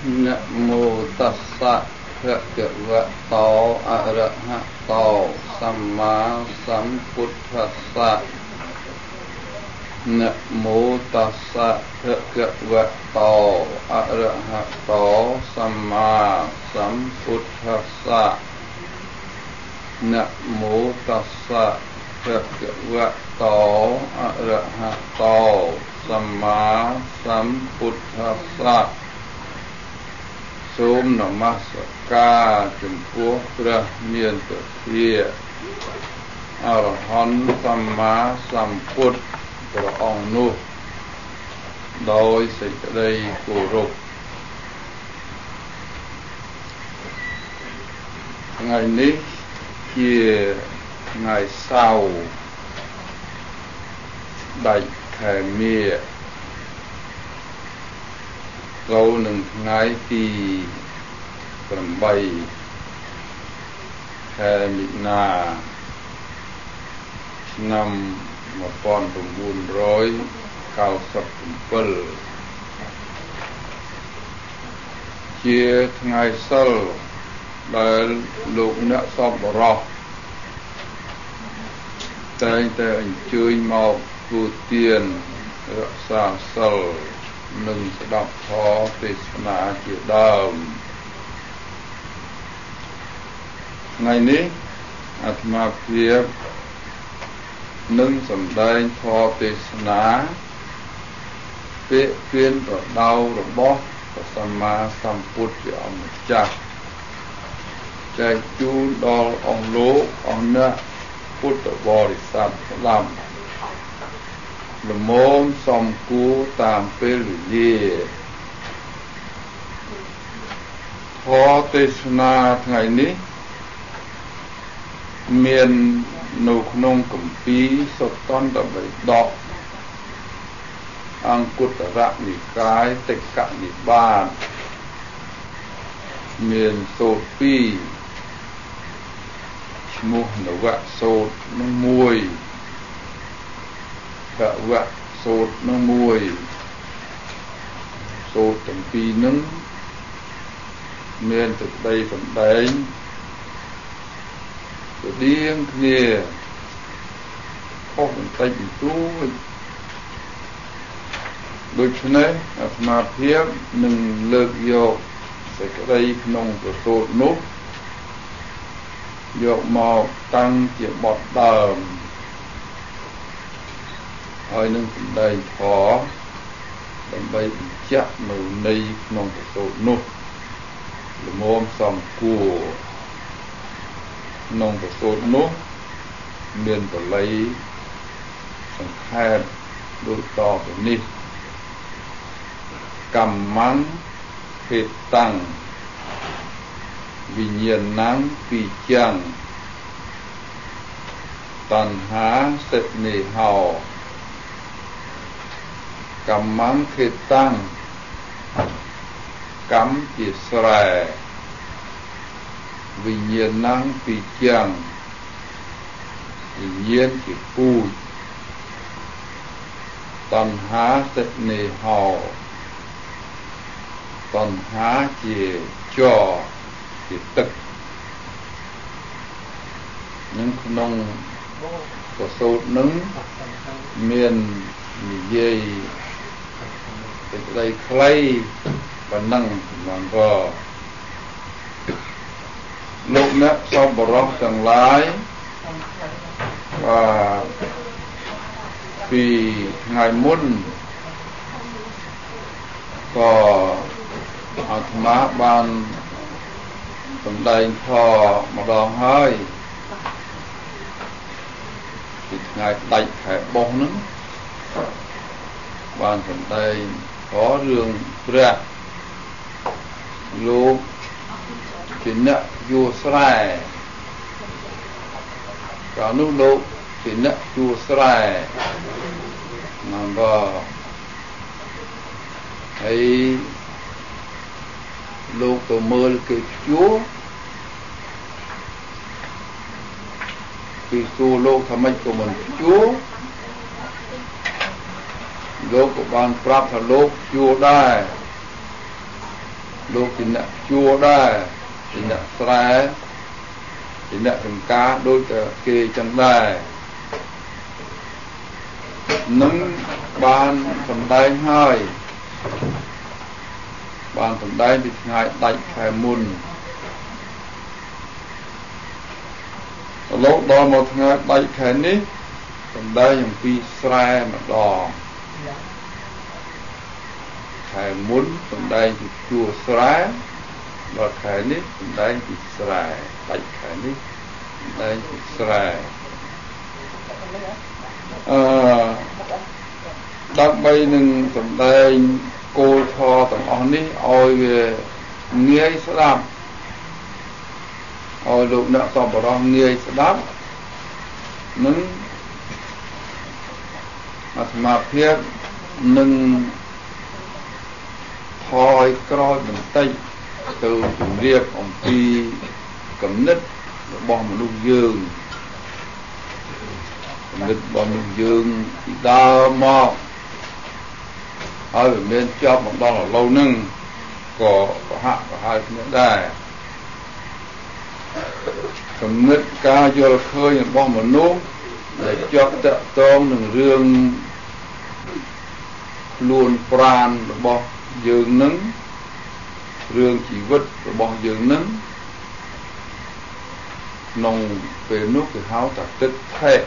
นะโมตัสสะภะคะวะโตอะระหะโตสัมมาสัมพุทธัสสะนะโมตัสสะภะคะวะโตอะระหะโตสัมมาสัมพุทธัสสะนะโมตัสสะภะคะวะโตอะระหะโตสัมมาสัมพุทธัสสะសូមនមស្ការចំពោះព្រះមានពធាអរហន្តសម្មាសម្ពុទ្ធព្រះអង្គនោះដោយសេចក្តីគោរពថ្ងៃនេះជាថ្ងៃសៅរ៍ដាច់ខែមាចូលនឹងថ្ងៃទី8ខែមិថុនាឆ្នាំ1997ជាថ្ងៃសិលដែលលោកអ្នកសប្បុរសតែងតែអញ្ជើញមកធ្វើទានរក្សាសិលនិងស្ដាប់ធម៌ទេសនាជាដើមថ្ងៃនេះអាត្មាភាពនឹងសម្ដែងធម៌ទេសនាពាក្យពៀនប្រដៅរបស់ព្រះសម្មាសម្ពុទ្ធជាអង្គម្ចាស់ចែកជូនដល់អង្គលោកអង្គអ្នកពុទ្ធបរិស័ទស្ដាប់ល្មមសំគួរតាមពេលវេលាធម៌ទេសនាថ្ងៃនេះមាននៅក្នុងគម្ពីរសុត្តន្តបិដកអង្គុត្តរនិកាយតិក្កនិបាតមានសូត្រ2ឈ្មោះនវសូត្រនឹង1ភវសូត្រនឹង1សូត្រទាំងពីរនឹងមានសេចក្តីសម្ដែងស្តៀងគ្នាខុសបន្តិចបន្តួចដូច្នេះអាត្មាភាពនឹងលើកយកសេចក្តីក្នុងប្រសូតនោះយកមកតាំងជាបទដើមហើយនឹងសម្ដែងធម៌ដើម្បីបញ្ជាក់នៅន័យក្នុងប្រសូតនោះល្មមសំគួរក្នុងប្រសូតនោះមានបល័យសង្ខេបដូចតទៅនេះកម្មੰហេតាំងវិញ្ញាណังពីចាំងតណ្ហាសិទ្ធនេហោកម្មੰហេតាំងកម្មជាស្រែវិញ្ញាណังពីចាំងវិញ្ញាណជាពូជតណ្ហាសិទ្ធនេហោតណ្ហាជាចរជាទឹកនឹងក្នុងប្រសូតនឹងមាននិយាយសេចក្តីខ្លីប៉ុណ្ណឹងហ្នឹងក៏លោកអ្នកសប្បុរសទាំងឡាយពីថ្ងៃមុនក៏អាត្មាបានសម្ដែងធម៌ម្ដងហើយពីថ្ងៃដាច់ខែបុស្សហ្នឹងបានសម្ដែងធម៌រឿងព្រះលោកជាអ្នកយោស្រែកាលនោះលោកជាអ្នកយោស្រែហ្នឹងក៏ហើយលោកទៅមើលគេជួពីសួរលោកថាម៉េចក៏មិនជួលោកក៏បានប្រាប់ថាលោកជួដែរលោកជាអ្នកជួដែរជាអ្នកស្រែជាអ្នករំការដូចតែគេចឹងដែរនឹងបានសម្ដែងហើយបានសម្ដែងពីថ្ងៃដាច់ខែមុនលោកដល់មកថ្ងៃដាច់ខែនេះសម្ដែងអំពីស្រែម្ដងខែមុនសម្ដែងពីជួរស្រែដល់ខែនេះសម្ដែងពីស្រែដាច់ខែនេះសម្ដែងពីស្រែដើម្បីនឹងសម្ដែងគោលធម៌ទាំងអស់នេះឲ្យវាងាយស្ដាប់ឲ្យលោកអ្នកសប្បុរសងាយស្ដាប់នឹងអាត្មាភាពនឹងថយក្រោយបន្តិចទៅជម្រាបអំពីគំនិតរបស់មនុស្សយើងគំនិតរបស់មនុស្សយើងពីដើមមកហើយវាមានជាប់មកដល់ឥឡូវហ្នឹងក៏ប្រហាក់ប្រហែលគ្នាដែរគំនិតការយល់ឃើញរបស់មនុស្សដែលជាប់តាក់ទងនឹងរឿងខ្លួនប្រាណរបស់យើងនឹងរឿងជីវិតរបស់យើងនឹងក្នុងពេលនោះគេហៅថាទិដ្ឋិ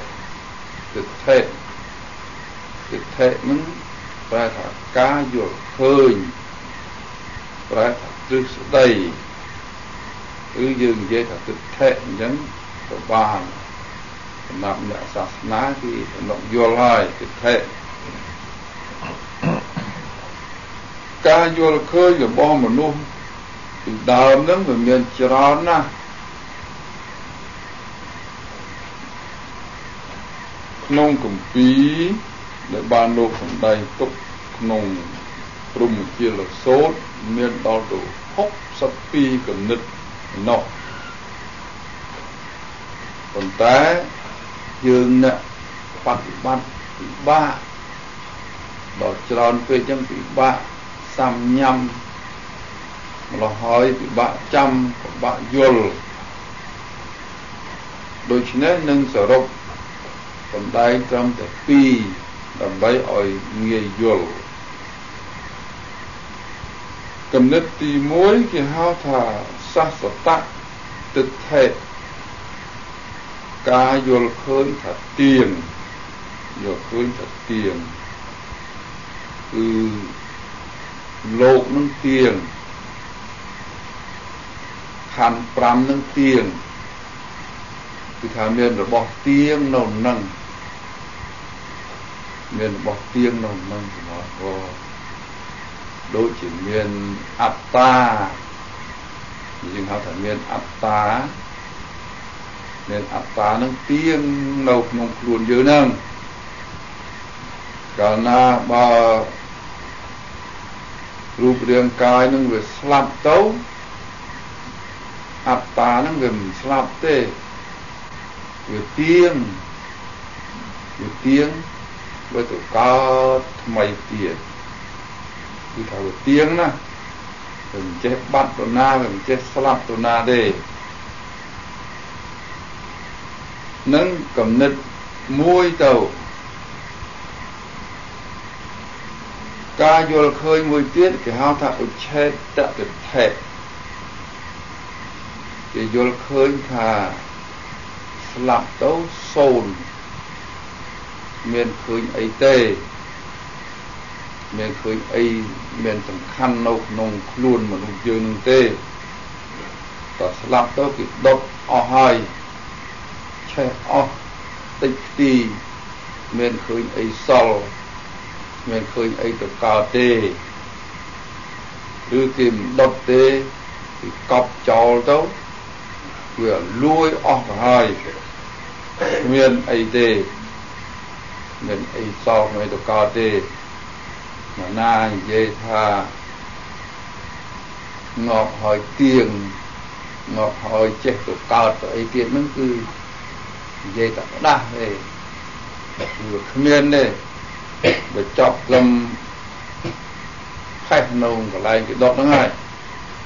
នឹងប្រែថាការយល់ឃើញប្រែថាទ្រឹស្ដីឬយើងនិយាយថាទិដ្ឋិអញ្ចឹងក៏បានសម្រាប់អ្នកសាសនាគឺលោកយល់ហើយទិដ្ឋិការយល់ឃើញរបស់មនុស្សពីដើមហ្នឹងវាមានច្រើនណាស់ក្នុងគម្ពីរដែលបានលោកសម្ដែងទុកក្នុងព្រហ្មជាលសូត្រមានដល់ទៅ62គំនិតនោះប៉ុន្តែយើងអ្នកបប្រតិបត្តិពិបាកដល់ច្រើនពេកចឹងពិបាកសាំញ៉ាំម្ល៉េះហើយពិបាកចាំពិបាកយល់ដូច្នេះនឹងសរុបសម្ដែងត្រឹមតែ2ដើម្បីឲ្យងាយយល់គំនិតទី1គេហៅថាសាសតៈទិដ្ឋិការយល់ឃើញថាទៀងយល់ឃើញថាទៀងគឺលោកនឹងទៀងខណ្ឌ5នឹងទៀងគឺថាមានរបស់ទៀងនៅនឹងមានរបស់ទៀងនៅនឹងសម្រាប់ក៏ដូចជាមានអត្តាយើងហៅថាមានអត្តានឹងទៀងនៅក្នុងខ្លួនយើងហ្នឹងកាលណាបើរូបរាងកាយនឹងវាស្លាប់ទៅអត្តានឹងវាមិនស្លាប់ទេវាទៀងវាទៅកើតថ្មីទៀតគឺថាវាទៀងណាវាមិនចេះបាត់ទៅណាវាមិនចេះស្លាប់ទៅណាទេនឹងគំនិតមួយទៅការយល់ឃើញមួយទៀតគេហៅថាឧច្ឆេតទិដ្ឋិគេយល់ឃើញថាស្លាប់ទៅសូន្យមានឃើញអីទេមានឃើញអីមានសំខាន់នៅក្នុងខ្លួនមនុស្សយើងនឹងទេតើស្លាប់ទៅគេដុតអស់ហើយឆេះអស់តិចទីមានឃើញអីសល់មានឃើញអីទៅកើតទេឬគេមិនដុតទេគេកប់ចោលទៅវាលួយអស់ទៅហើយមានអីទេមានអីសល់មិនទៅកើតទេមកណានិយាយថាងាប់ហើយទៀងងាប់ហើយចេះទៅកើតទៅអីទៀតហ្នឹងគឺនិយាយតែផ្ដាស់ទេគឺគ្មានទេបើចប់លំខេះនៅកន្លែងគេដុតហ្នឹងហើយ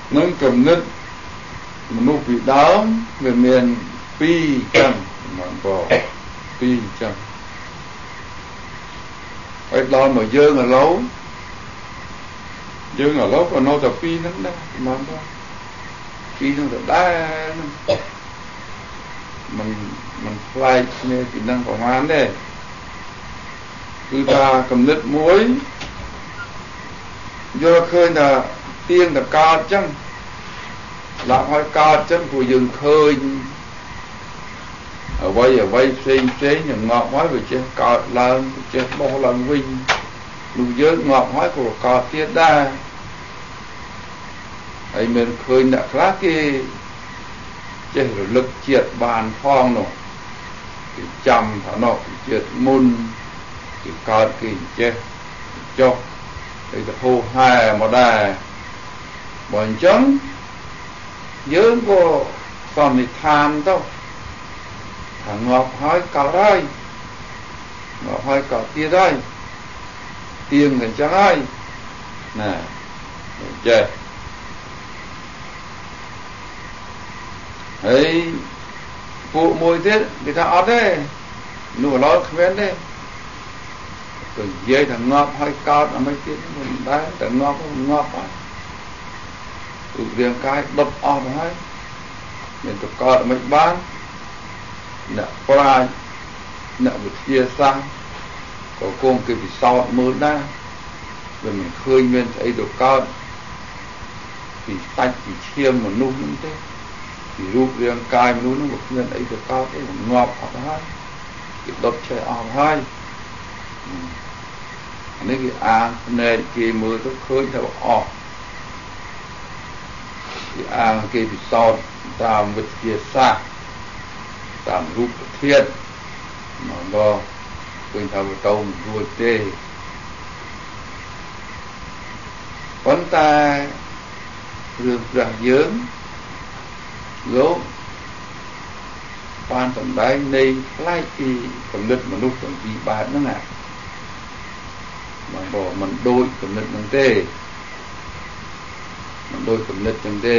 នឹងគំនិតមនុស្សពីដើមវាមាន2ចឹងមិនក៏2ចឹងហើយដល់មកយើងឥឡូវក៏នៅតែ2ហ្នឹងដែរមិនក៏2ហ្នឹងទៅដែរมันផ្លែកគ្នាពីហ្នឹងប្រហែលទេគឺថាគំនិតមួយយកឃើញថាទៀងតកើតចឹងដាក់ឲ្យកើតចឹងព្រោះយើងឃើញអ្វីផ្សេងយើងងាប់ហើយវាចេះកើតឡើងចេះបោះឡើងវិញនោះយើងងាប់ហើយក៏កើតទៀតដែរហើយមានឃើញអ្នកខ្លះគេចេះរលឹកជាតិបានផងនោះគេចាំថានោះជាតិមុនគេកើតគេចេះចុះហើយទៅហូរហែមកដែរបើអញ្ចឹងយើងក៏សន្និដ្ឋានទៅថាងាប់ហើយកើតហើយងាប់ហើយកើតទៀតហើយទៀងតែអញ្ចឹងហើយណាចេះហើយពួកមួយទៀតគេថាអត់ទេនោះឥឡូវគ្មានទេក៏និយាយថាងាប់ហើយកើតអីទៀតមិនដែរតែងាប់ហើយរូបរាងកាយដុតអស់ទៅហើយមានទៅកើតមិនបានអ្នកប្រាជ្ញអ្នកវិទ្យាសាស្ត្រក៏គង់គេពិសោធន៍មើលដែរវាមិនឃើញមានស្អីទៅកើតពីសាច់ពីឈាមមនុស្សហ្នឹងទេពីរូបរាងកាយមនុស្សហ្នឹងវាគ្មានអីទៅកើតទេងាប់អស់ទៅហើយគេដុតឆេះអស់ហើយនេះគេអាងភ្នែកគេមើលទៅឃើញថាអស់គេអាងគេពិសោធន៍តាមវិទ្យាសាស្ត្រតាមរូបធាតុមកដល់ឃើញថាវាទៅរួចទេប៉ុន្តែរឿងព្រះយើងលោកបានសម្ដែងនៃផ្លែកពីគំនិតមនុស្សទាំងពីរបែបហ្នឹងណាមិនដូចគំនិតហ្នឹងទេមិនដូចគំនិតចឹងទេ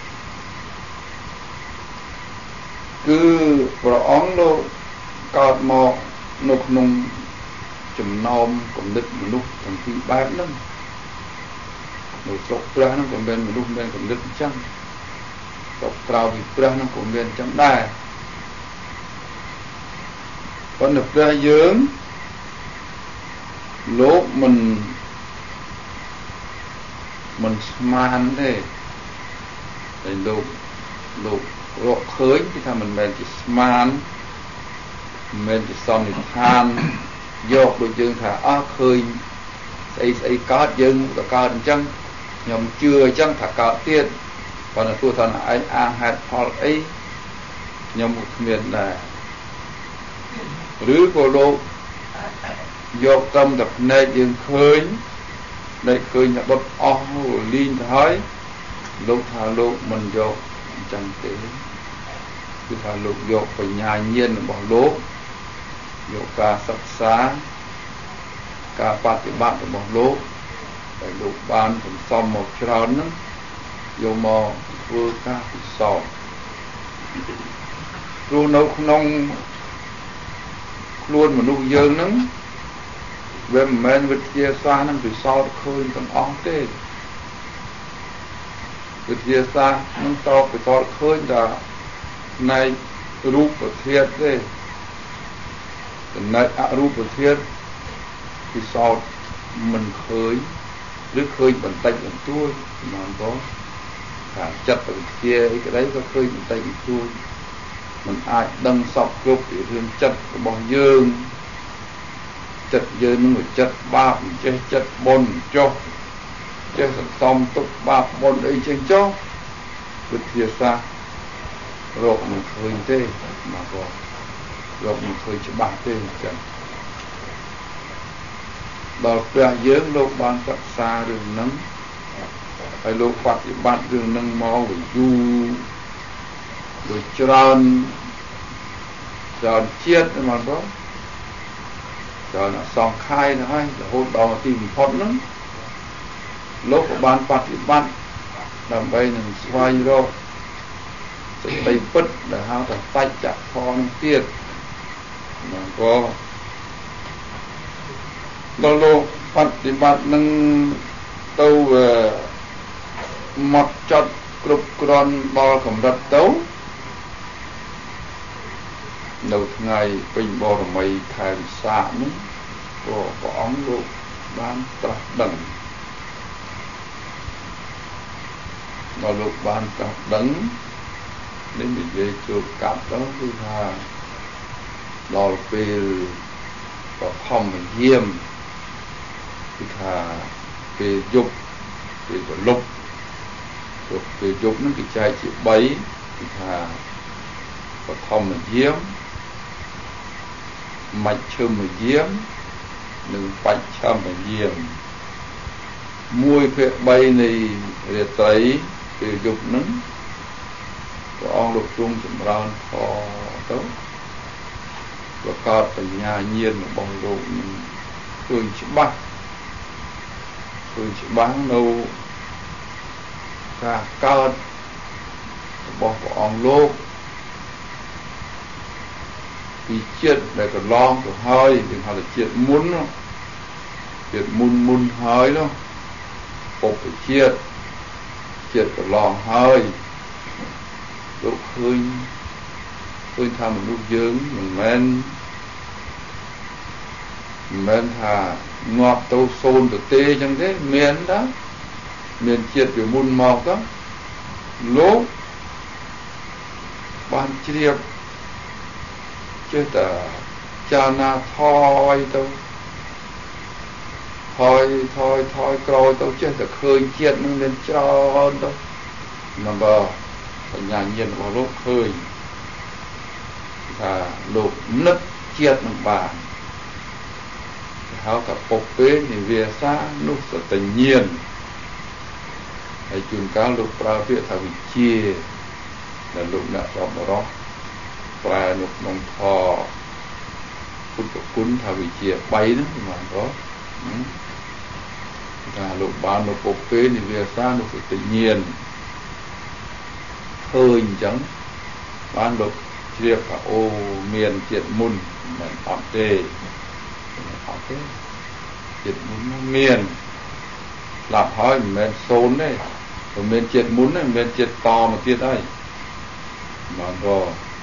គឺព្រះអង្គលោកកើតមកនៅក្នុងចំណោមគំនិតមនុស្សទាំងពីរបែបហ្នឹងនៅស្រុកព្រះហ្នឹងក៏មានមនុស្សមានគំនិតអញ្ចឹងស្រុកក្រៅពីព្រះហ្នឹងក៏មានអញ្ចឹងដែរប៉ុន្តែព្រះយើងលោកមិនស្មានទេតែលោករកឃើញគឺថាមិនមែនជាស្មានមិនមែនជាសន្និដ្ឋានយកដូចយើងថាអស់ឃើញស្អីកើតយើងក៏កើតអញ្ចឹងខ្ញុំជឿអញ្ចឹងថាកើតទៀតប៉ុន្តែទោះថាឯងអាងហេតុផលអីខ្ញុំក៏គ្មានដែរឬក៏លោកយកត្រឹមតែភ្នែកយើងឃើញដែលឃើញថាដុតអស់លីងទៅហើយលោកថាលោកមិនយកអញ្ចឹងទេគឺថាលោកយកបញ្ញាញាណរបស់លោកយកការសិក្សាការបប្រតិបត្តិរបស់លោកដែលលោកបានសន្សំមកច្រើនហ្នឹងយកមកធ្វើការពិសោធន៍ព្រោះនៅក្នុងខ្លួនមនុស្សយើងហ្នឹងវាមិនមែនវិទ្យាសាស្ត្រហ្នឹងពិសោធន៍ឃើញទាំងអស់ទេវិទ្យាសាស្ត្រហ្នឹងតបពិសោធន៍ឃើញថាផ្នែករូបធាតុទេចំណែកអរូបធាតុពិសោធន៍មិនឃើញឬឃើញបន្តិចបន្តួចហ្នឹងបងថាចិត្តវិទ្យាអីក្តីក៏ឃើញបន្តិចបន្តួចមិនអាចដឹងសពគ្រប់ពីរឿងចិត្តរបស់យើងចិត្តយើងនឹងចិត្តបាបចេះចិត្តបុណ្យចុះចេះសន្សំទុកបាបបុណ្យអីចេះចុះវិទ្យាសាស្ត្ររកមិនឃើញទេមកក៏រកមិនឃើញច្បាស់ទេអញ្ចឹងដល់ព្រះយើងលោកបានសិក្សារឿងហ្នឹងហើយលោកបប្រតិបត្តិរឿងហ្នឹងមកវិញយូរដោយច្រើនជាតិមកបងច្រើនអសង្ខ័យទៅហើយរហូតដល់ទីបំផុតហ្នឹងលោកក៏បានបប្រតិបត្តិដើម្បីនឹងស្វែងរកសេចក្តីពិតដែលហៅថាបច្ចៈផលនឹងទៀតហ្នឹងក៏ដល់លោកបប្រតិបត្តិនឹងទៅមកចត់គ្រប់គ្រាន់ដល់កម្រិតទៅនៅថ្ងៃពេញបរមីខែវិសាខនេះក៏ព្រះអង្គលោកបានត្រាស់ដឹងដល់លោកបានត្រាស់ដឹងនេះនិយាយជួបកាប់ទៅគឺថាដល់ពេលបឋមយាមគឺថាពេលយប់ពេលប្រលប់ពេលយប់នឹងគេចែកជា3គឺថាបឋមយាមមជ្ឈិមយាមនិងបច្ឆិមយាម1/3នៃរាត្រីពេលយប់នឹងព្រះអង្គលោកទ្រង់ចម្រើនធម៌ទៅប្រកបបញ្ញាញាណរបស់លោកនឹងឃើញច្បាស់នៅការកើតរបស់ព្រះអង្គលោកពីជាតិដែលកន្លងទៅហើយគេហៅថាជាតិមុនហើយនោះពុព្វជាតិកន្លងហើយលោកឃើញថាមនុស្សយើងមិនមែនថាងាប់ទៅសូន្យទៅទេអញ្ចឹងទេមានតាមានជាតិពីមុនមកទៅលោកបានជ្រាបចេះតែចារណាថយទៅថយក្រោយទៅចេះតែឃើញជាតិនឹងមានច្រើនទៅណាបើបញ្ញាញាណរបស់លោកឃើញថាលោកនឹកជាតិនឹងបានហៅថាពុពេនិវាសានុសតញ្ញាណហើយជួនកាលលោកប្រើពាក្យថាវិជាដែលលោកអ្នកសពរស់ប្រែនៅក្នុងធម៌ពុទ្ធគុណថាវិជា3ហ្នឹងបានក៏ថាលោកបាននៅពុពេនិវាសានុសតញ្ញាណឃើញអញ្ចឹងបានលោកជ្រាបថាអូមានជាតិមុនមិនអត់ទេជាតិមុនមានស្លាប់ហើយមិនមែនសូន្យទេមិនមែនជាតិមុនទេមិនមែនជាតិតមកទៀតហើយបានក៏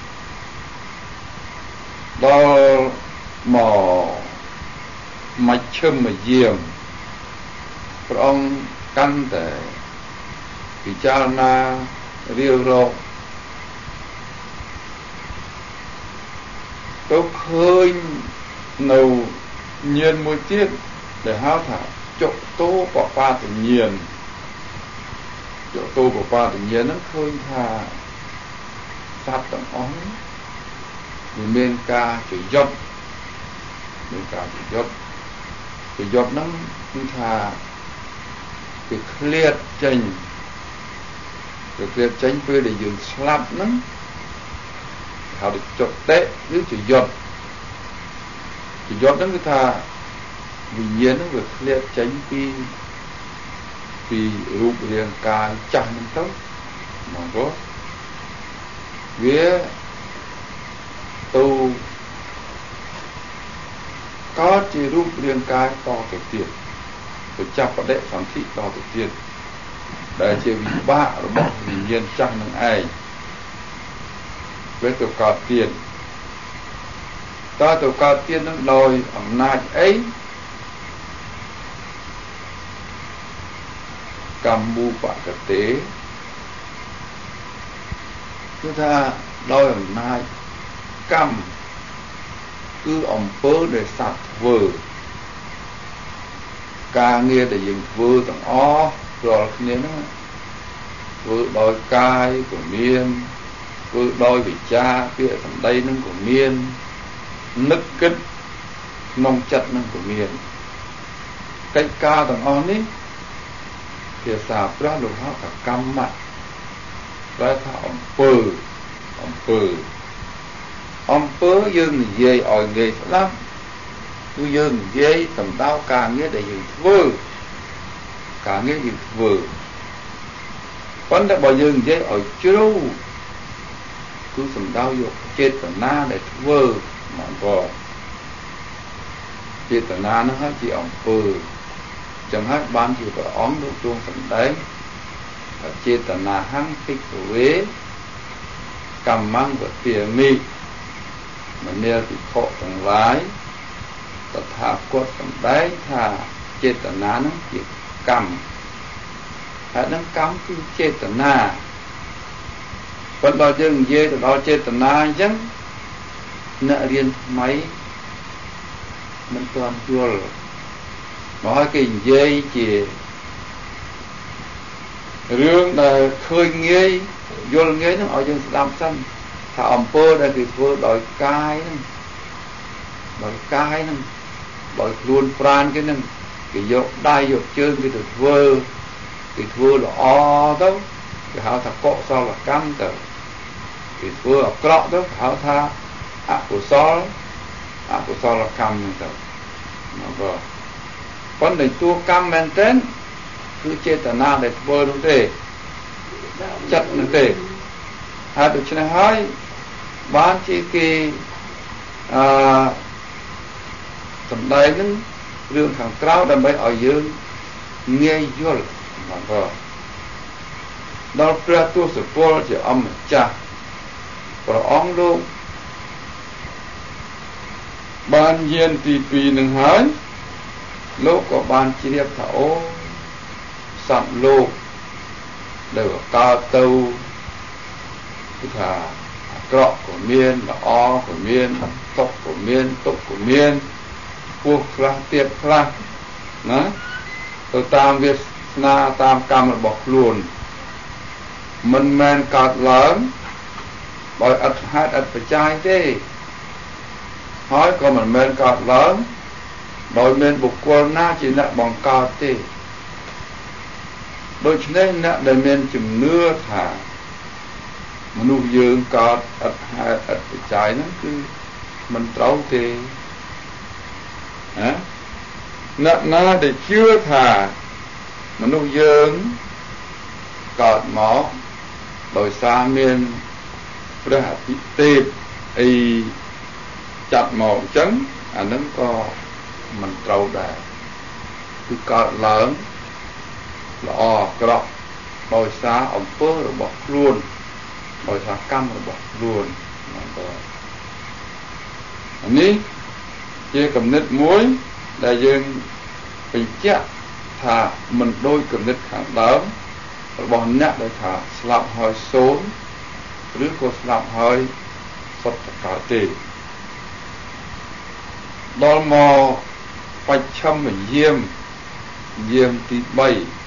ដល់មកមជ្ឈិមយាមព្រះអង្គកាន់តែពិចារណារៀបរកទៅឃើញនៅញាណមួយទៀតដែលហៅថាចុតោបបាតញាណហ្នឹងឃើញថាសត្វទាំងអស់វាមានការជយុទ្ធហ្នឹងគឺថាវាឃ្លាតចេញពេលដែលយើងស្លាប់ហ្នឹងហៅថាចុតេឬជយុទ្ធហ្នឹងគឺថាវិញ្ញាណហ្នឹងវាឃ្លាតចេញពីរូបរាងកាយចាស់ហ្នឹងទៅមកក៏វាទៅកើតជារូបរាងកាយតទៅទៀតទៅចាប់បដិសន្ធិតទៅទៀតដែលជាវិបាករបស់វិញ្ញាណចាស់នឹងឯងវាទៅកើតទៀតតើទៅកើតទៀតនឹងដោយអំណាចអីកម្មូបកតេគឺថាដោយអំណាចកម្មគឺអំពើដែលសត្វធ្វើការងារដែលយើងធ្វើទាំងអស់រាល់គ្នាហ្នឹងធ្វើដោយកាយក៏មានធ្វើដោយវិជ្ជាពាក្យសម្ដីហ្នឹងក៏មាននឹកគិតក្នុងចិត្តហ្នឹងក៏មានកិច្ចការទាំងអស់នេះភាសាព្រះលោកហៅថាកម្មៈប្រែថាអំពើយើងនិយាយឲ្យងាយស្ដាប់គឺយើងនិយាយសំដៅការងារដែលយើងធ្វើប៉ុន្តែបើយើងនិយាយឲ្យជ្រៅគឺសំដៅយកចេតនាដែលធ្វើមកក៏ចេតនានោះហើយជាអំពើចឹងហើយបានជាព្រះអង្គលោកទ្រង់សម្ដែងចេតនាហੰភិក្ខវេកម្មੰវទាមិមនាលភិក្ខុទាំងឡាយតថាគតសម្ដែងថាចេតនានោះជាកម្មហើយនឹងកម្មគឺចេតនាប៉ុន្តែយើងនិយាយទៅដល់ចេតនាអញ្ចឹងអ្នករៀនថ្មីមិនទាន់យល់មកឲ្យគេនិយាយជារឿងដែលឃើញងាយយល់ងាយហ្នឹងឲ្យយើងស្ដាប់សិនថាអំពើដែលគេធ្វើដោយកាយហ្នឹងដោយខ្លួនប្រាណគេហ្នឹងគេយកដៃយកជើងគេទៅធ្វើល្អទៅគេហៅថាកុសលកម្មទៅគេធ្វើអាក្រក់ទៅហៅថាអកុសលកម្មហ្នឹងទៅមកប៉ុន្តែតួកម្មមែនទែនគឺចេតនាដែលធ្វើនោះទេចិត្តនោះទេហើយដូច្នេះហើយបានជាគេសម្ដែងនឹងរឿងខាងក្រៅដើម្បីឲ្យយើងងាយយល់មកដល់ព្រះទសពលជាអម្ចាស់ព្រះអង្គលោកបានយានទី2នឹងហើយលោកក៏បានជ្រាបថាអូសត្វលោកដែលកើតទៅគឺថាអាក្រក់ក៏មានល្អក៏មានទុក្ខក៏មានទុក្ខក៏មានពោះខ្លះទៀតខ្លះណាទៅតាមវាសនាតាមកម្មរបស់ខ្លួនមិនមែនកើតឡើងដោយអត់ហេតុអត់បច្ច័យទេហើយក៏មិនមែនកើតឡើងដោយមានបុគ្គលណាជាអ្នកបង្កើតទេដូច្នេះអ្នកដែលមានជំនឿថាមនុស្សយើងកើតអត់ហេតុអត់បច្ច័យហ្នឹងគឺមិនត្រូវទេអ្នកណាដែលជឿថាមនុស្សយើងកើតមកដោយសារមានព្រះអាទិទេពអីចាត់មកអញ្ចឹងអានឹងក៏មិនត្រូវដែរគឺកើតឡើងល្អអាក្រក់ដោយសារអំពើរបស់ខ្លួនដោយសារកម្មរបស់ខ្លួននេះជាគំនិតមួយដែលយើងបញ្ជាក់ថាមិនដូចគំនិតខាងដើមរបស់អ្នកដែលថាស្លាប់ហើយសូន្យឬក៏ស្លាប់ហើយសុទ្ធតែកើតទេដល់មកបច្ឆិមយាមទី3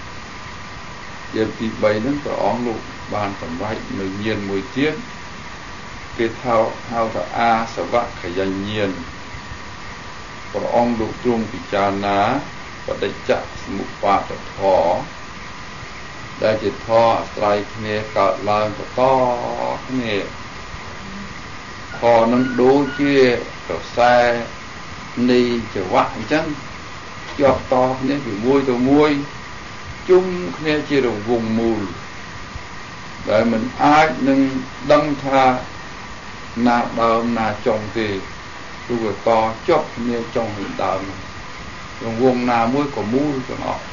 ហ្នឹងព្រះអង្គលោកបានសម្រេចនៅញាណមួយទៀតគេហៅថាអាសវខយញាណព្រះអង្គលោកទ្រង់ពិចារណាបដិច្ចសមុប្បាទធម៌ដែលជាធម៌អាស្រ័យគ្នាកើតឡើងបន្តគ្នាធម៌នឹងដូចជាក្រសែនៃចង្វាក់អញ្ចឹងជាប់តគ្នាពីមួយទៅមួយជុំគ្នាជារង្វង់មូលដែលមិនអាចនឹងដឹងថាណាដើមណាចុងទេព្រោះវាតជាប់គ្នាចុងពីដើមរង្វង់ណាមួយក៏មូលទាំងអស់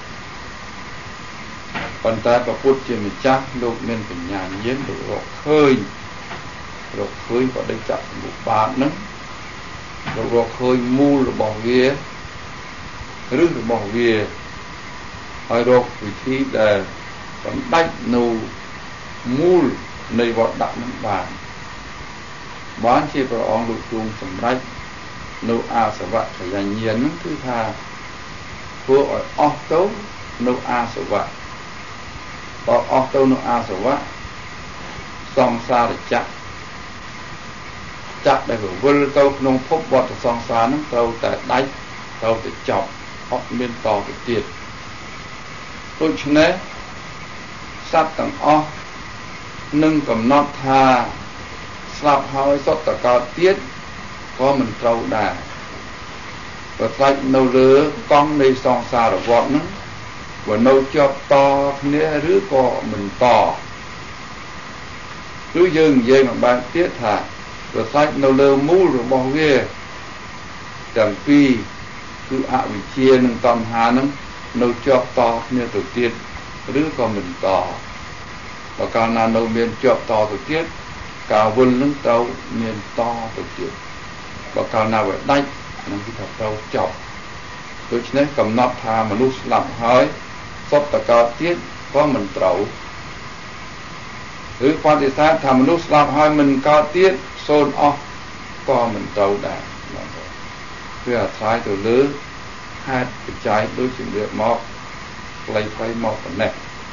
ប៉ុន្តែព្រះពុទ្ធជាម្ចាស់លោកមានបញ្ញាញាណលោករកឃើញបដិច្ចសមុប្បាទហ្នឹងលោករកឃើញមូលរបស់វាឬរបស់វាហើយរកវិធីដែលបណ្ដាច់នៅមូលនៃវត្តដាក់នឹងបានជាព្រះអង្គលោកទ្រង់សម្រេចនៅអាសវខយញាណហ្នឹងគឺថាធ្វើឲ្យអស់ទៅនៅអាសវៈតអស់ទៅនៅអាសវៈសង្សារចក្រដែលវិលទៅក្នុងភពវដ្តសង្សារហ្នឹងត្រូវតែដាច់ត្រូវតែចប់អត់មានតទៅទៀតដូច្នេះសត្វទាំងអស់នឹងកំណត់ថាស្លាប់ហើយសុទ្ធតែកើតទៀតក៏មិនត្រូវដែរប្រស្រេចនៅលើកង់នៃសង្សារវដ្តហ្នឹង và nâu cho to nghĩa rứa có mình to rứa dương dây mà bạn tiết thả rồi sách nâu lơ mũ rồi bỏ ghê chẳng phi cứ ạ vị chia nâng tầm hà nâu cho to nghĩa tổ tiên rứa có mình to và cao nào nâu miền cho to tổ tiết cao vươn nâng tàu miền to tổ tiết và cao nào phải đánh nâng cái thật tàu chọc tôi chỉ nói cầm nắp thà mà lúc làm hơi sắp ta cao tiết có mình trấu thứ quan thị sát thà mà lúc làm hơi mình cao tiết xôn có mình trấu đàคืออาศัยตัวเลือให้กระจายด้วยสิ่งเดือดมอกไล่ไฟมอกกันแน่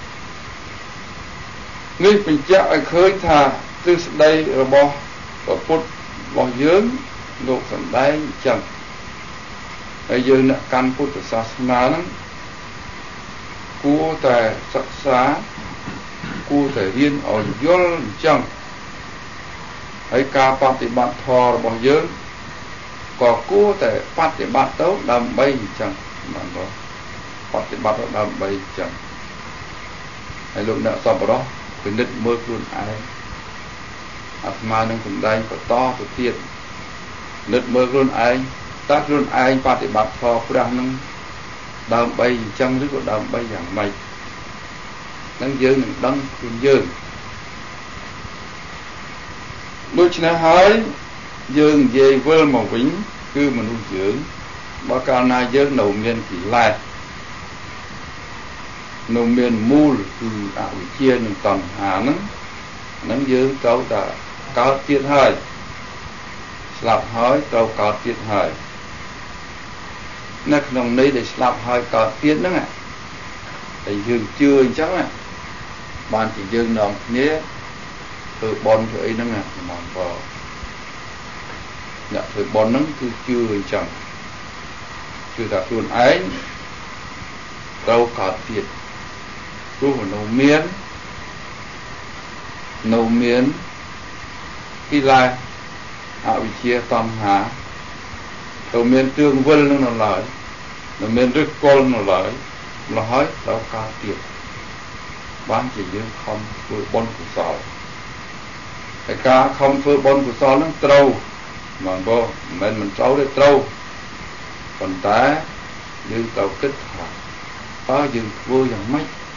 นี่เป็นเจ้าไอ้เคยท่าตื้อได้ระบอบพุทธบอเยื้องโลกสันได้จังไอ้ยืนการพุทธศาสนานั้นกูแต่ศึกษากูแต่เรียนเอาย่นจังไอ้การปฏิบัติทอระบอเยื้องก็กูแต่ปฏิบัติเต้าดำใบจังมันก็ปฏิบัติดำใบจังไอ้ลูกเนี่ยสอบร้องเป็นนึกเมื่อรุ่นไอ้อาตมาหนึ่งคนใดก็ต่อตัวเทียนนึกเมื่อรุ่นไอ้ตัดรุ่นไอ้ปฏิบัติพอพระนั่งดำใบจังหรือก็ดำใบอย่างไม่นั่งยืนหนึ่งดังคุณยืนเมื่อชนะหายdương về với một vĩnh cứ mình nuôi dưỡng bao cao na dương nấu miên thì lại nấu miên mù từ ảo chia những tầng hà nắng dương câu ta cao tiết hơi slap hơi câu cao tiết hơi nè nông này để slap hơi cao tiết đó nè để dương chưa chắc nè bạn chỉ dương nòng nhé từ bon cho ấy đó nè mòn vào dạ thời bọn nắng cứ chưa chẳng chưa ta tuôn ấy đâu cả tiệt tu của nấu miến khi lai họ bị chia tâm há nấu miến tương vân nó lợi nấu miến rất con nó lợi nó hỏi đâu cả tiệt bán chỉ dương không với bon của sỏi cái cá không với bon của sỏi nó trâu mà vô mình trâu để trâu còn ta dương tàu kích hoạt có dương vô dòng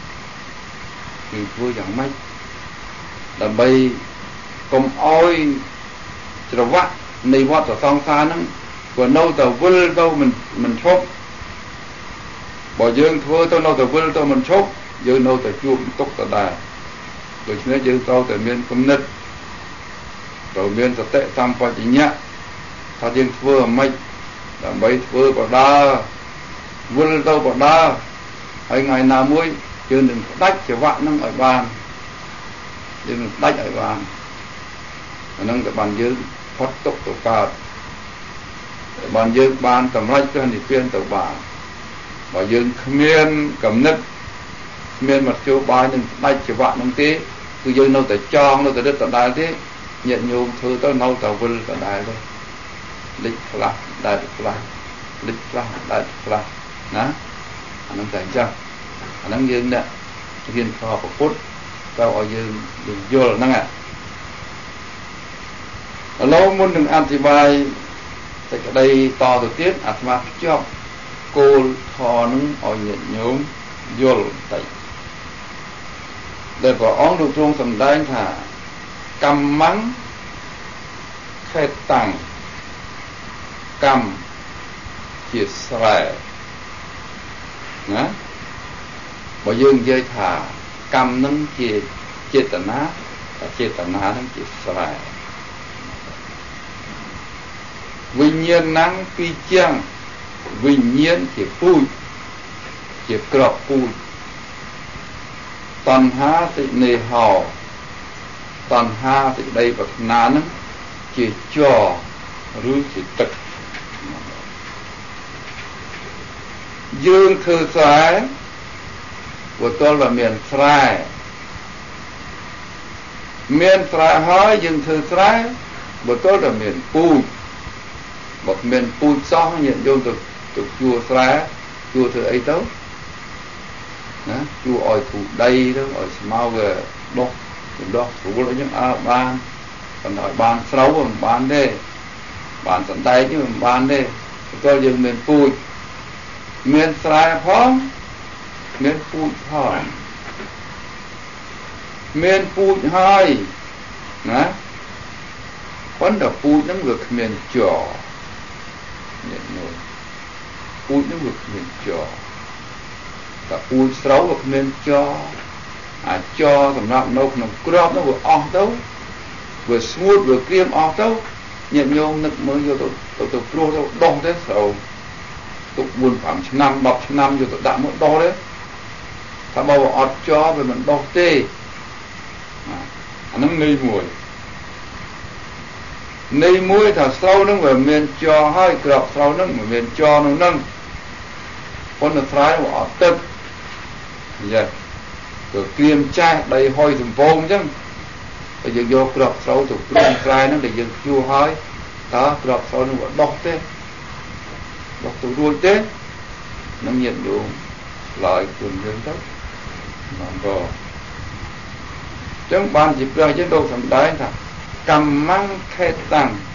mấy là bây cùng oi cho vắt này vắt ở song xa nó còn đâu tàu vươn đâu mình chốt bỏ dương thua tôi đâu tàu vươn tôi mình chốt dương đâu tàu chuông túc tàu đà rồi nếu dương tàu tàu miền công nứt rồi miền tàu tệ tam qua chỉ nhá ta dương thua mấy là mấy thua bỏ đa vươn đâu bỏ đa hay ngày nào muối chứ đừng đách cho vạn nó ở bàn đừng đách ở bàn nâng cái bàn dương phát tốc tổ cao bàn dương bàn tầm lách cho thì phiên tổ bà bà dương miên cầm nứt miên mặt châu ba nhưng đách cho vạn nâng tí cứ dương đâu tới cho đâu tới đất tận đài thế nhận nhung thư tới đâu tàu vươn tận đài thôi lịch là đại là lịch là đại là nè anh em thấy chưa anh em dương nè viên kho của phút tao ở dương vô là năng lâu muốn đừng ăn thì bài thì cái đây to từ tiết mà cho cô kho nứng ở nhận nhóm vô tại để có ón được trong tầm đây thả cầm mắng khai tặng cầm chia sẻ nè bởi dương dây thả cầm nâng chia chia tận á nâng chia sẻ vinh nhiên nắng phi chăng vinh nhiên chỉ vui chỉ cọp vui tần ha thì nề hò tần ha thì đây bậc nán chỉ cho rưỡi chỉ tật dương thư xoáy của tôi là miền Sài hỏi dương thư xoáy của tôi là miền Pui một miền Pui so nhận vô từ chùa Sài chùa thư ấy tấu ណាជួឲ្យធូរដីទៅឲ្យស្មៅវាដុះស្រួលអីចឹងបានប៉ុន្តែឲ្យបានស្រូវមិនបានទេបានសណ្ដែកនេះមិនបានទេព្រោះយើងមានពូជមានស្រែផងមានពូជផងមានពូជហើយណាប៉ុន្តែពូជហ្នឹងវាគ្មានចនេះនោះពូជហ្នឹងវាគ្មានចតែពូជស្រូវវាគ្មានចអាចសម្រាប់នៅក្នុងក្របនោះវាអស់ទៅវាស្ងួតវាក្រៀមអស់ទៅញាតិញោមនឹកមើលយកទៅព្រោះទៅដោះទេស្រូវទុក4-5ឆ្នាំ10ឆ្នាំយកទៅដាក់មកដោះទេថាបើអត់ចវាមិនដោះទេអាហ្នឹងន័យមួយថាស្រូវហ្នឹងវាមានចហើយក្របស្រូវហ្នឹងមិនមានចនោះហ្នឹងប៉ុន្តែស្រែវាអត់ទឹកយ៉ាទៅក្រៀមចាស់ដីហុយសំពងអញ្ចឹងតែយើងយកក្របស្រូវទៅព្រុំស្រែហ្នឹងដែលយើងភ្ជួរហើយតើក្របស្រូវហ្នឹងវាដោះទេដោះទៅរួចទេនឹងញាតិញោមឡើយខ្លួនយើងទៅបានក៏ចឹងបានជាព្រះយើងលោកសម្ដែងថាកម្មੰខេតាំង